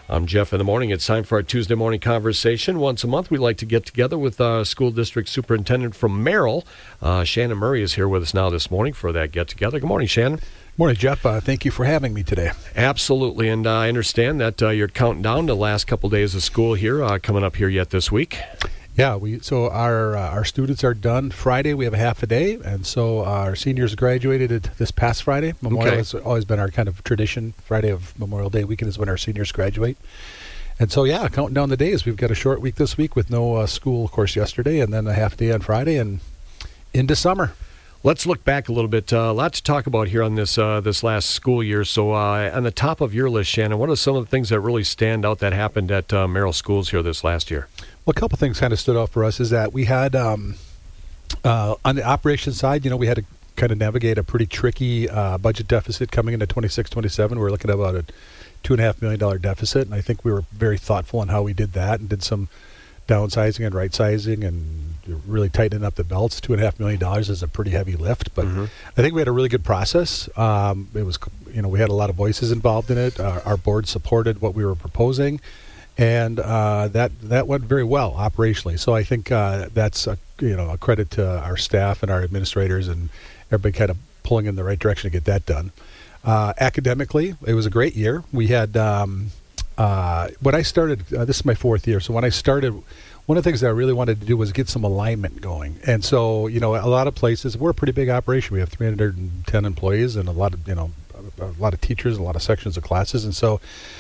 I'm Jeff in the morning. It's time for our Tuesday morning conversation. Once a month, we like to get together with school district superintendent from Merrill. Shannon Murray is here with us now this morning for that get-together. Good morning, Shannon. Morning, Jeff. Thank you for having me today. Absolutely, and I understand that you're counting down the last couple days of school here, coming up here yet this week. Yeah, so our students are done Friday. We have a half a day, and so our seniors graduated this past Friday. Memorial has always been our kind of tradition. Friday of Memorial Day weekend is when our seniors graduate. And so, yeah, counting down the days. We've got a short week this week with no school, of course, yesterday, and then a half day on Friday, and into summer. Let's look back a little bit. A lot to talk about here on this last school year. So on the top of your list, Shannon, what are some of the things that really stand out that happened at Merrill schools here this last year? Well, a couple things kind of stood out for us is that we had, on the operations side, we had to kind of navigate a pretty tricky budget deficit coming into 26-27. We were looking at about a $2.5 million deficit, and I think we were very thoughtful on how we did that and did some downsizing and right-sizing and really tightening up the belts. $2.5 million is a pretty heavy lift, but I think we had a really good process. It was, we had a lot of voices involved in it. Our board supported what we were proposing, and that went very well operationally. So I think that's a credit to our staff and our administrators and everybody kind of pulling in the right direction to get that done. Academically, it was a great year. We had when I started, this is my fourth year, so when I started, one of the things that I really wanted to do was get some alignment going. And so, a lot of places, we're a pretty big operation. We have 310 employees and a lot of teachers, a lot of sections of classes. And so,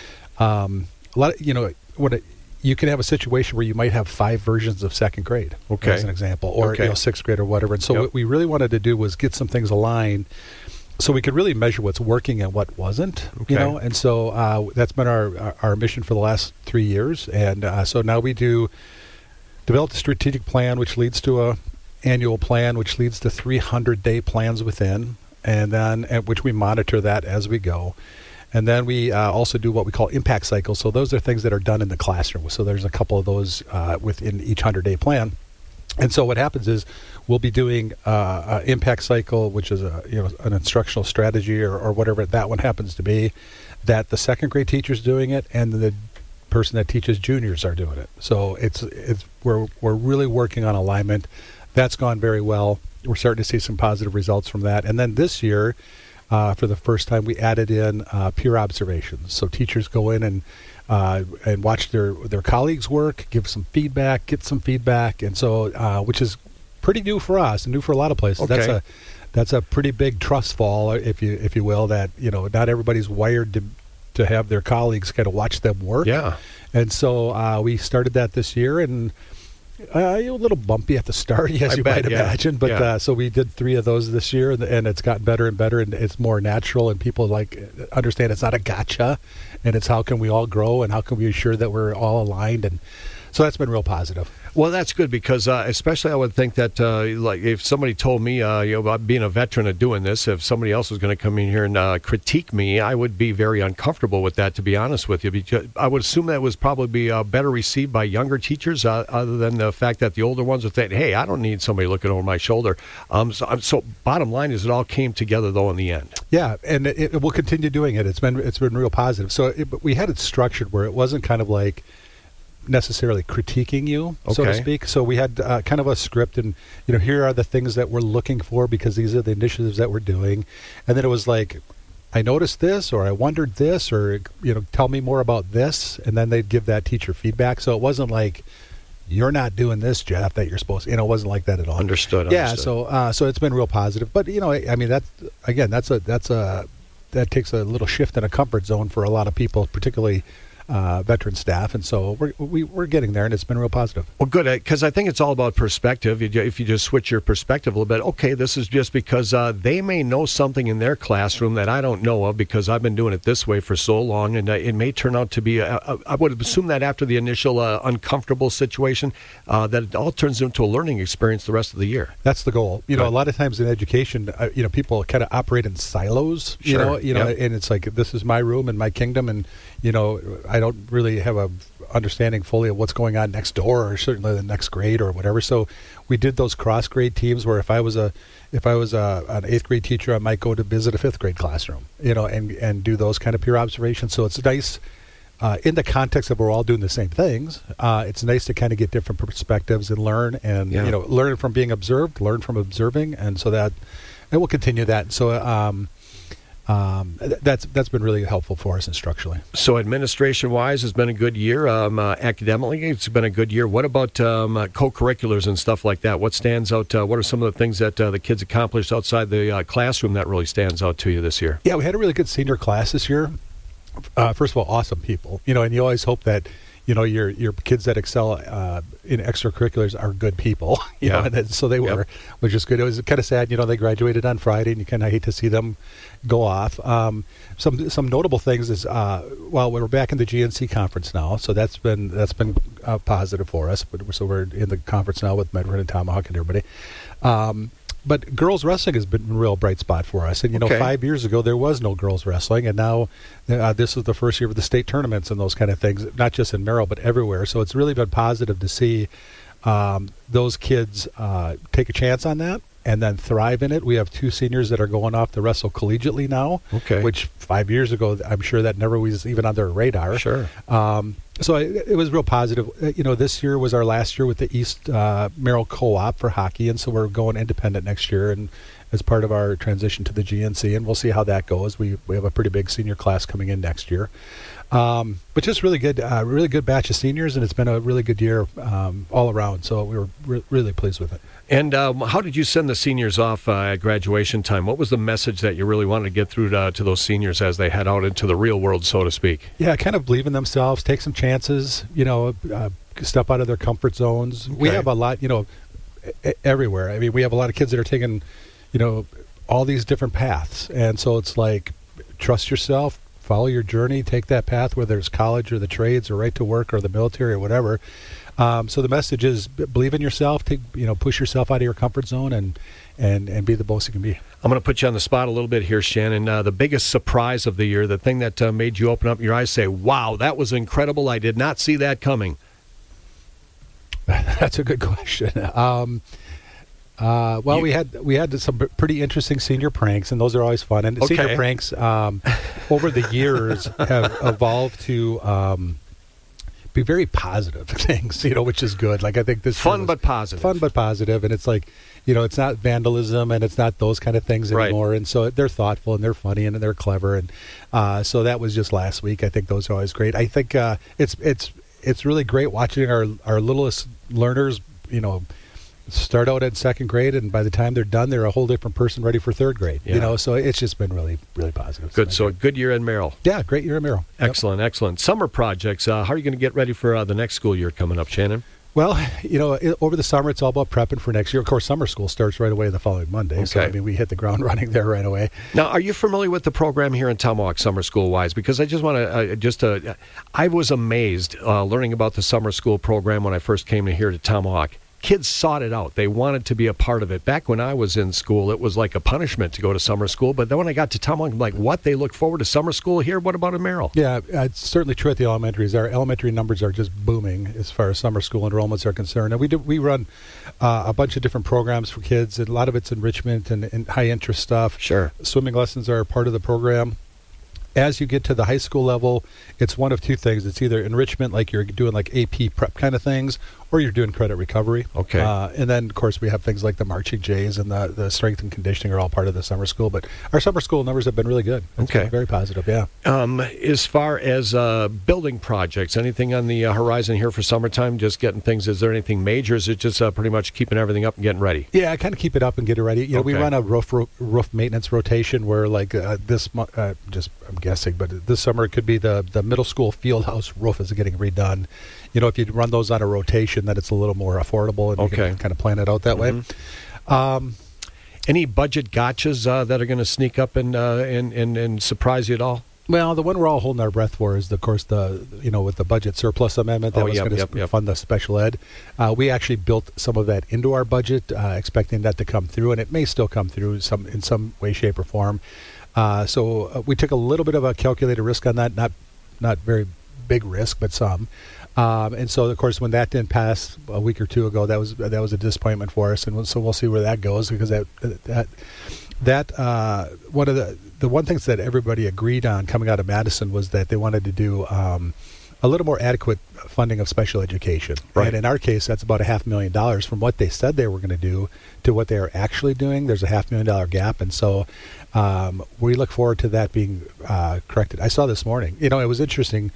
you can have a situation where you might have 5 versions of second grade, as an example, or sixth grade or whatever. And so what we really wanted to do was get some things aligned so we could really measure what's working and what wasn't, And so that's been our mission for the last 3 years. And so now we develop a strategic plan, which leads to a annual plan, which leads to 300-day plans within, and then which we monitor that as we go. And then we also do what we call impact cycles. So those are things that are done in the classroom. So there's a couple of those within each 100-day plan. And so what happens is we'll be doing an impact cycle, which is an instructional strategy or whatever that one happens to be, that the second grade teacher's doing it and the person that teaches juniors are doing it. So we're really working on alignment. That's gone very well. We're starting to see some positive results from that. And then this year, for the first time, we added in peer observations. So teachers go in and watch their colleagues' work, give some feedback, get some feedback, and so which is pretty new for us and new for a lot of places. Okay. That's a pretty big trust fall, if you will. That not everybody's wired to have their colleagues kind of watch them work. Yeah. And so we started that this year, and a little bumpy at the start, as you might imagine. But so we did 3 of those this year, and it's gotten better and better, and it's more natural, and people understand it's not a gotcha, and it's how can we all grow, and how can we ensure that we're all aligned, and so that's been real positive. Well, that's good because especially I would think that if somebody told me about being a veteran of doing this, if somebody else was going to come in here and critique me, I would be very uncomfortable with that, to be honest with you. Because I would assume that was probably better received by younger teachers other than the fact that the older ones would think, hey, I don't need somebody looking over my shoulder. So bottom line is it all came together, though, in the end. Yeah, and it will continue doing it. It's been real positive. So we had it structured where it wasn't kind of like necessarily critiquing you, so to speak. So we had kind of a script, and here are the things that we're looking for because these are the initiatives that we're doing. And then it was like, I noticed this, or I wondered this, or tell me more about this, and then they'd give that teacher feedback. So it wasn't like, you're not doing this, Jeff, that you're supposed to. It wasn't like that at all. Understood. Yeah. So it's been real positive. But I mean, that takes a little shift in a comfort zone for a lot of people, particularly veteran staff, and so we're getting there, and it's been real positive. Well, good, because I think it's all about perspective. If you just switch your perspective a little bit, okay, this is just because they may know something in their classroom that I don't know of because I've been doing it this way for so long, and it may turn out to be, I would assume that after the initial uncomfortable situation, that it all turns into a learning experience the rest of the year. That's the goal. Right. A lot of times in education, people kind of operate in silos, Sure. And it's like, this is my room and my kingdom, and I don't really have a understanding fully of what's going on next door, or certainly the next grade or whatever. So we did those cross grade teams where if I was an 8th grade teacher, I might go to visit a 5th grade classroom, and do those kind of peer observations. So it's nice in the context of we're all doing the same things, it's nice to kind of get different perspectives and learn, and learn from being observed, learn from observing, and so that, and we'll continue that. So that's been really helpful for us instructionally. So administration-wise, it's been a good year. Academically, it's been a good year. What about co-curriculars and stuff like that? What stands out? What are some of the things that the kids accomplished outside the classroom that really stands out to you this year? Yeah, we had a really good senior class this year. First of all, awesome people. And you always hope that your kids that excel in extracurriculars are good people. You know, and so they were, which is good. It was kind of sad. They graduated on Friday, and you kind of hate to see them go off. Some notable things is we're back in the GNC conference now, so that's been positive for us. So we're in the conference now with Medford and Tomahawk and everybody. But girls wrestling has been a real bright spot for us. And, 5 years ago, there was no girls wrestling. And now this is the first year of the state tournaments and those kind of things, not just in Merrill, but everywhere. So it's really been positive to see those kids take a chance on that and then thrive in it. We have 2 seniors that are going off to wrestle collegiately now, which 5 years ago, I'm sure that never was even on their radar. Sure. So it was real positive. This year was our last year with the East Merrill Co-op for hockey, and so we're going independent next year, and as part of our transition to the GNC, and we'll see how that goes. We have a pretty big senior class coming in next year. But just really good batch of seniors, and it's been a really good year all around. So we were really pleased with it. And how did you send the seniors off at graduation time? What was the message that you really wanted to get through to those seniors as they head out into the real world, so to speak? Yeah, kind of believe in themselves, take some chances, step out of their comfort zones. Okay. We have a lot, everywhere. I mean, we have a lot of kids that are taking, all these different paths. And so it's like, trust yourself, follow your journey, take that path, whether it's college or the trades or right to work or the military or whatever. So the message is believe in yourself, push yourself out of your comfort zone and be the most you can be. I'm going to put you on the spot a little bit here, Shannon. The biggest surprise of the year, the thing that made you open up your eyes, say, wow, that was incredible. I did not see that coming. That's a good question. We had some pretty interesting senior pranks, and those are always fun. And senior pranks over the years have evolved to be very positive things, which is good. Like I think this fun but positive, and it's like it's not vandalism and it's not those kind of things anymore. Right. And so they're thoughtful and they're funny and they're clever, and so that was just last week. I think those are always great. I think it's really great watching our littlest learners, start out in second grade, and by the time they're done, they're a whole different person ready for third grade. So it's just been really, really positive. Good. So a good year in Merrill. Yeah, great year in Merrill. Excellent, excellent. Summer projects. How are you going to get ready for the next school year coming up, Shannon? Well, over the summer, it's all about prepping for next year. Of course, summer school starts right away the following Monday. Okay. So, we hit the ground running there right away. Now, are you familiar with the program here in Tomahawk, summer school-wise? Because I just want to, I was amazed learning about the summer school program when I first came here to Tomahawk. Kids sought it out. They wanted to be a part of it. Back when I was in school, it was like a punishment to go to summer school. But then when I got to Tomahawk, I'm like, what? They look forward to summer school here? What about in Merrill? Yeah, it's certainly true at the elementaries. Our elementary numbers are just booming as far as summer school enrollments are concerned. And we run a bunch of different programs for kids, and a lot of it's enrichment and high-interest stuff. Sure. Swimming lessons are part of the program. As you get to the high school level, it's one of two things. It's either enrichment, like you're doing like AP prep kind of things, or you're doing credit recovery. Okay. And then, of course, we have things like the marching jays and the strength and conditioning are all part of the summer school. But our summer school numbers have been really good. It's been very positive, yeah. As far as building projects, anything on the horizon here for summertime, just getting things, is there anything major? Is it just pretty much keeping everything up and getting ready? Yeah, I kind of keep it up and get it ready. We run a roof maintenance rotation where like this month, I'm guessing, but this summer it could be the middle school field house roof is getting redone. If you run those on a rotation, then it's a little more affordable, and you can kind of plan it out that way. Any budget gotchas that are going to sneak up and surprise you at all? Well, the one we're all holding our breath for is, of course, with the budget surplus amendment that was going to fund the special ed. We actually built some of that into our budget, expecting that to come through, and it may still come through in some way, shape, or form. So we took a little bit of a calculated risk on that, not very big risk, but some. And so, of course, when that didn't pass a week or two ago, that was a disappointment for us, and so we'll see where that goes, because that one of the one thing that everybody agreed on coming out of Madison was that they wanted to do a little more adequate funding of special education. Right. And in our case, that's about $500,000 from what they said they were going to do to what they are actually doing. There's a $500,000 gap, and so we look forward to that being corrected. I saw this morning. It was interesting.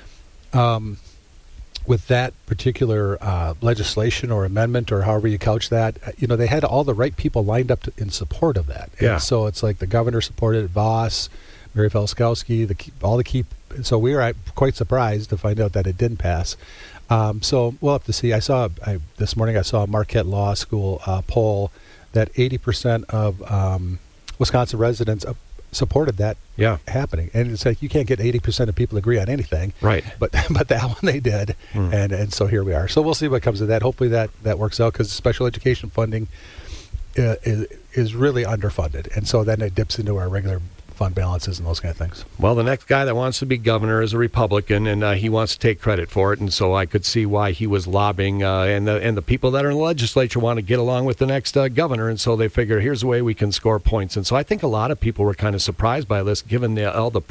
With that particular legislation or amendment or however you couch that, they had all the right people lined up in support of that. Yeah. And so it's like the governor supported it, Voss, Mary Felskowski, all the key. So we were quite surprised to find out that it didn't pass. So we'll have to see. This morning I saw a Marquette Law School poll that 80% of Wisconsin residents supported that happening. And it's like you can't get 80% of people to agree on anything. Right. But that one they did. And so here we are. So we'll see what comes of that. Hopefully that works out, because special education funding is really underfunded. And so then it dips into our regular fund balances and those kind of things. Well, the next guy that wants to be governor is a Republican, and he wants to take credit for it, and so I could see why he was lobbying, and the people that are in the legislature want to get along with the next governor, and so they figure here's the way we can score points. And so I think a lot of people were kind of surprised by this, given all the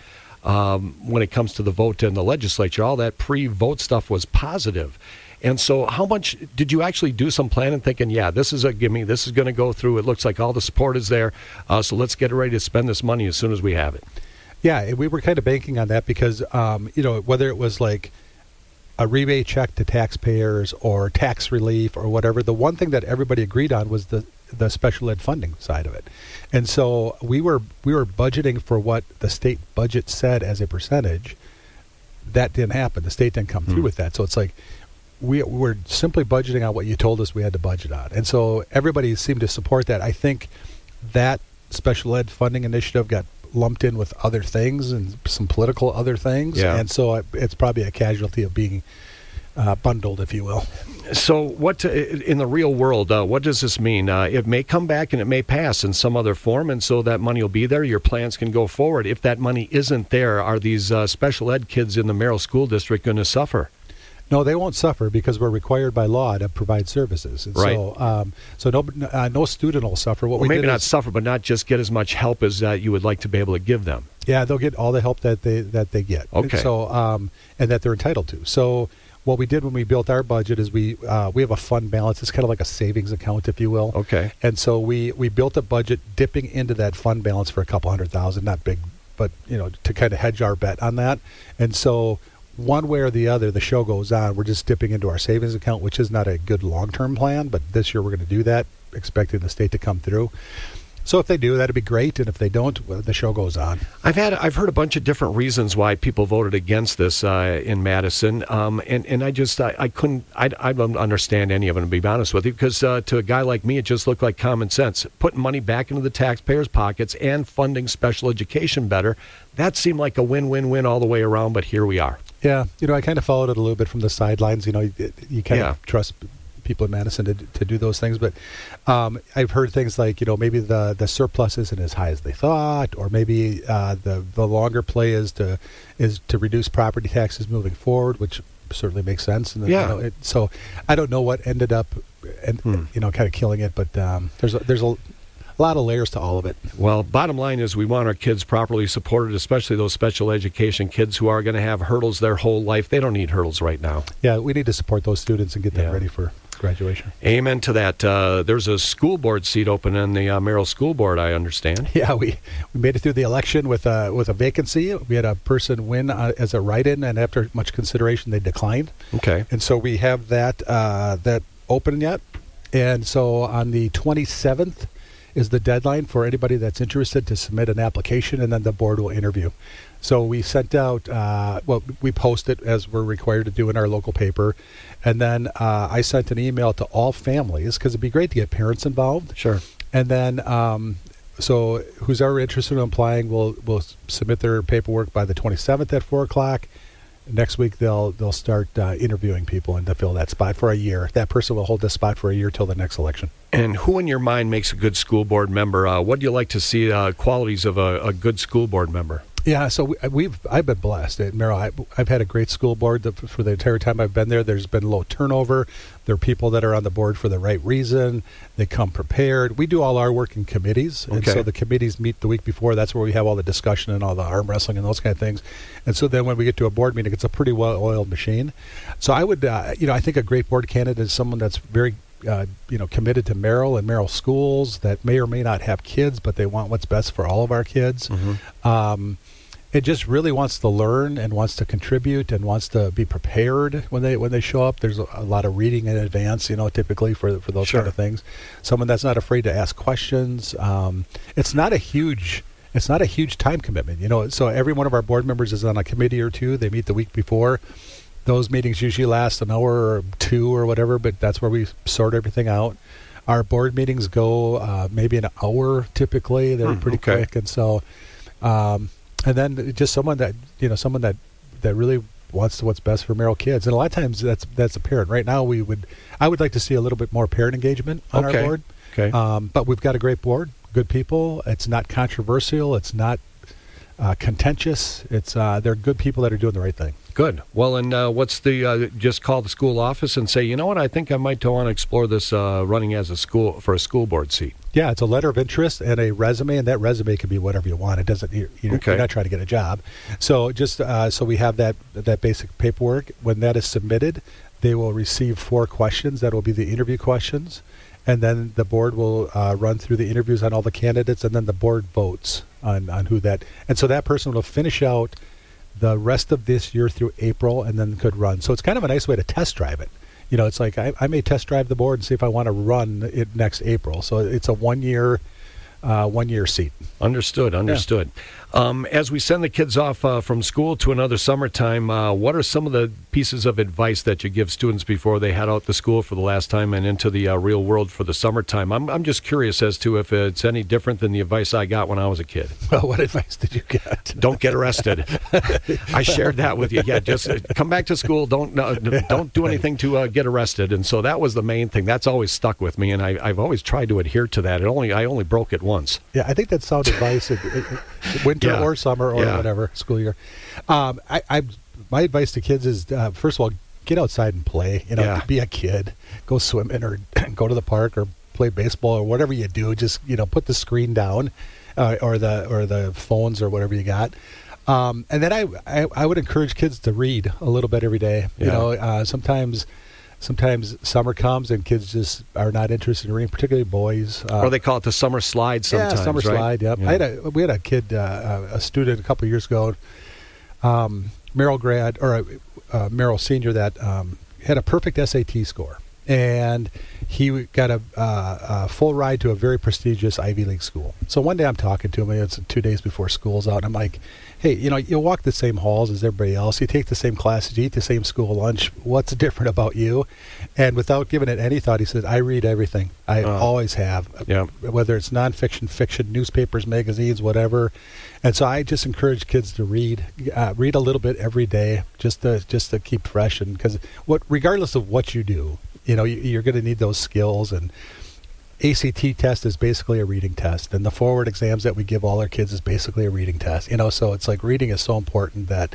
when it comes to the vote in the legislature, all that pre-vote stuff was positive. And so how much did you actually do some planning, thinking, this is a gimme, this is going to go through, it looks like all the support is there, so let's get ready to spend this money as soon as we have it? Yeah, we were kind of banking on that because, whether it was like a rebate check to taxpayers or tax relief or whatever, the one thing that everybody agreed on was the special ed funding side of it. And so we were budgeting for what the state budget said as a percentage. That didn't happen. The state didn't come through with that. So it's like, we're simply budgeting on what you told us we had to budget on. And so everybody seemed to support that. I think that special ed funding initiative got lumped in with other things and some political other things. Yeah. And so it's probably a casualty of being bundled, if you will. So what in the real world, what does this mean? It may come back and it may pass in some other form, and so that money will be there. Your plans can go forward. If that money isn't there, are these special ed kids in the Merrill School District going to suffer? No, they won't suffer because we're required by law to provide services. And right. So no student will suffer. Well, maybe not suffer, but not just get as much help as you would like to be able to give them. Yeah, they'll get all the help that they get. Okay. And so and that they're entitled to. So what we did when we built our budget is we have a fund balance. It's kind of like a savings account, if you will. Okay. And so we built a budget dipping into that fund balance for a couple $100,000, not big, but to kind of hedge our bet on that. And so one way or the other, the show goes on. We're just dipping into our savings account, which is not a good long-term plan, but this year we're going to do that, expecting the state to come through. So if they do, that'd be great, and if they don't, well, the show goes on. I've heard a bunch of different reasons why people voted against this in Madison, and I don't understand any of them, to be honest with you, because to a guy like me, it just looked like common sense. Putting money back into the taxpayers' pockets and funding special education better, that seemed like a win-win-win all the way around, but here we are. Yeah, I kind of followed it a little bit from the sidelines. You kind of trust people in Madison to do those things, but I've heard things like maybe the surplus isn't as high as they thought, or maybe the longer play is to reduce property taxes moving forward, which certainly makes sense. And so I don't know what ended up kind of killing it, but there's a lot of layers to all of it. Well, bottom line is we want our kids properly supported, especially those special education kids who are going to have hurdles their whole life. They don't need hurdles right now. Yeah, we need to support those students and get them ready for graduation. Amen to that. There's a school board seat open in the Merrill School Board, I understand. Yeah, we made it through the election with a vacancy. We had a person win as a write-in, and after much consideration, they declined. Okay. And so we have that open yet. And so on the 27th is the deadline for anybody that's interested to submit an application, and then the board will interview. So we sent out, we post it as we're required to do in our local paper. And then I sent an email to all families, because it'd be great to get parents involved. Sure. And then, so who's ever interested in applying will submit their paperwork by the 27th at 4 o'clock. Next week, they'll start interviewing people and to fill that spot for a year. That person will hold this spot for a year till the next election. And who in your mind makes a good school board member? What do you like to see qualities of a good school board member? Yeah, so I've been blessed at Merrill. I've had a great school board for the entire time I've been there. There's been low turnover. There are people that are on the board for the right reason. They come prepared. We do all our work in committees, and so the committees meet the week before. That's where we have all the discussion and all the arm wrestling and those kind of things. And so then when we get to a board meeting, it's a pretty well-oiled machine. So I would, I think a great board candidate is someone that's very committed to Merrill and Merrill schools, that may or may not have kids, but they want what's best for all of our kids. Mm-hmm. It just really wants to learn and wants to contribute and wants to be prepared when they show up. There's a lot of reading in advance, typically for those kind of things. Someone that's not afraid to ask questions. It's not a huge time commitment, So every one of our board members is on a committee or two. They meet the week before. Those meetings usually last an hour or two or whatever, but that's where we sort everything out. Our board meetings go maybe an hour typically. They're pretty quick, and so. And then just someone that really wants what's best for Merrill kids, and a lot of times that's a parent. Right now, I would like to see a little bit more parent engagement on our board. Okay. But we've got a great board, good people. It's not controversial. It's not contentious. They're good people that are doing the right thing. Good. Well, and what's just call the school office and say, you know what, I think I might want to explore this running as a school board seat. Yeah, it's a letter of interest and a resume, and that resume can be whatever you want. It doesn't. You're not trying to get a job. So just so we have that basic paperwork. When that is submitted, they will receive 4 questions. That will be the interview questions, and then the board will run through the interviews on all the candidates, and then the board votes on who that. And so that person will finish out the rest of this year through April, and then could run. So it's kind of a nice way to test drive it. It's like I may test drive the board and see if I want to run it next April. So it's a 1 year seat. Understood. Yeah. As we send the kids off from school to another summertime, what are some of the pieces of advice that you give students before they head out to school for the last time and into the real world for the summertime? I'm just curious as to if it's any different than the advice I got when I was a kid. Well, what advice did you get? Don't get arrested. I shared that with you. Yeah, just come back to school. Don't do anything to get arrested. And so that was the main thing. That's always stuck with me, and I've always tried to adhere to that. I only broke it once. Yeah, I think that's sound advice. Winter or summer or whatever school year. My advice to kids is first of all, get outside and play. Be a kid, go swimming or go to the park or play baseball or whatever you do. Just put the screen down or the phones or whatever you got. And then I would encourage kids to read a little bit every day. Sometimes summer comes and kids just are not interested in reading, particularly boys. Or they call it the summer slide sometimes, yeah, summer slide, yep. Yeah. We had a kid, a student a couple of years ago, Merrill grad, or Merrill senior that had a perfect SAT score. And he got a full ride to a very prestigious Ivy League school. So one day I'm talking to him, it's 2 days before school's out, and I'm like, hey, you walk the same halls as everybody else. You take the same classes. You eat the same school lunch. What's different about you? And without giving it any thought, he said, I read everything. I always have, whether it's nonfiction, fiction, newspapers, magazines, whatever. And so I just encourage kids to read a little bit every day, just to keep fresh. And because regardless of what you do, you're going to need those skills. And ACT test is basically a reading test, and the forward exams that we give all our kids is basically a reading test. So it's like reading is so important that.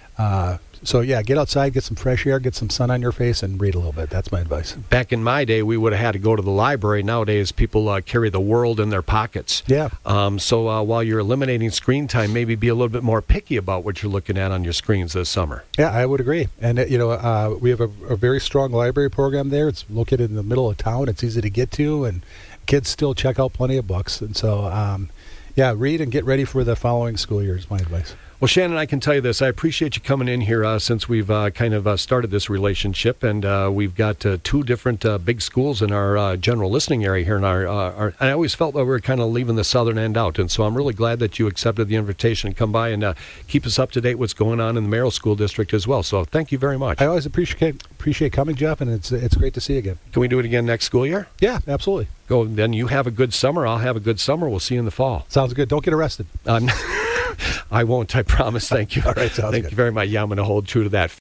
Get outside, get some fresh air, get some sun on your face, and read a little bit. That's my advice. Back in my day, we would have had to go to the library. Nowadays, people carry the world in their pockets. Yeah. So while you're eliminating screen time, maybe be a little bit more picky about what you're looking at on your screens this summer. Yeah, I would agree. And we have a very strong library program there. It's located in the middle of town. It's easy to get to, and kids still check out plenty of books. And so, read and get ready for the following school year is my advice. Well, Shannon, I can tell you this. I appreciate you coming in here since we've kind of started this relationship, and we've got 2 different big schools in our general listening area here. And I always felt that we were kind of leaving the southern end out, and so I'm really glad that you accepted the invitation and come by and keep us up to date what's going on in the Merrill School District as well. So thank you very much. I always appreciate coming, Jeff, and it's great to see you again. Can we do it again next school year? Yeah, absolutely. Go. Then you have a good summer. I'll have a good summer. We'll see you in the fall. Sounds good. Don't get arrested. I won't, I promise. Thank you. All right, sounds good. Thank you very much. Yeah, I'm going to hold true to that.